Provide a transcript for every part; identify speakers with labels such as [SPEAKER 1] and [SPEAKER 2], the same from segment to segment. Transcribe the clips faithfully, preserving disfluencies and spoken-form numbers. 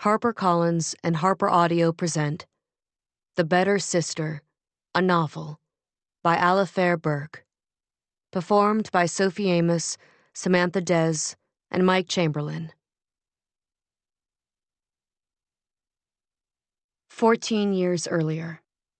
[SPEAKER 1] HarperCollins and Harper Audio present The Better Sister, a Novel by Alifair Burke. Performed by Sophie Amos, Samantha Des, and Mike Chamberlain. Fourteen years earlier.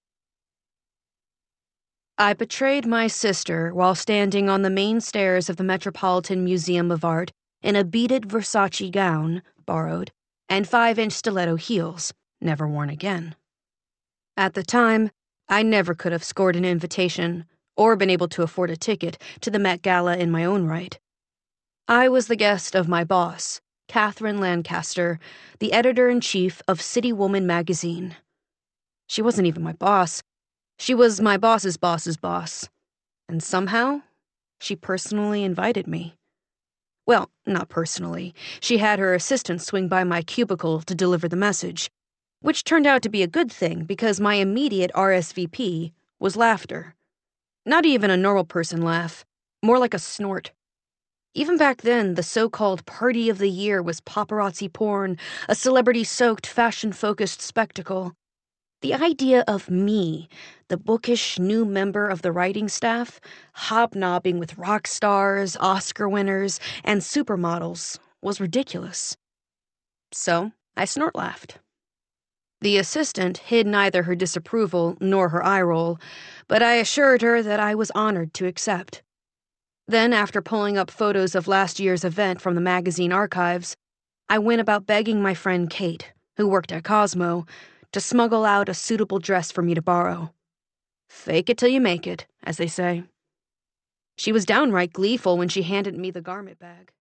[SPEAKER 1] I betrayed my sister while standing on the main stairs of the Metropolitan Museum of Art in a beaded Versace gown, borrowed, and five-inch stiletto heels, never worn again. At the time, I never could have scored an invitation or been able to afford a ticket to the Met Gala in my own right. I was the guest of my boss, Catherine Lancaster, the editor-in-chief of City Woman magazine. She wasn't even my boss. She was my boss's boss's boss. And somehow, she personally invited me. Well, not personally. She had her assistant swing by my cubicle to deliver the message, which turned out to be a good thing because my immediate R S V P was laughter. Not even a normal person laugh, more like a snort. Even back then, the so-called party of the year was paparazzi porn, a celebrity-soaked, fashion-focused spectacle. The idea of me, the bookish new member of the writing staff, hobnobbing with rock stars, Oscar winners, and supermodels was ridiculous. So I snort laughed. The assistant hid neither her disapproval nor her eye roll, but I assured her that I was honored to accept. Then, after pulling up photos of last year's event from the magazine archives, I went about begging my friend Kate, who worked at Cosmo, to smuggle out a suitable dress for me to borrow. Fake it till you make it, as they say. She was downright gleeful when she handed me the garment bag.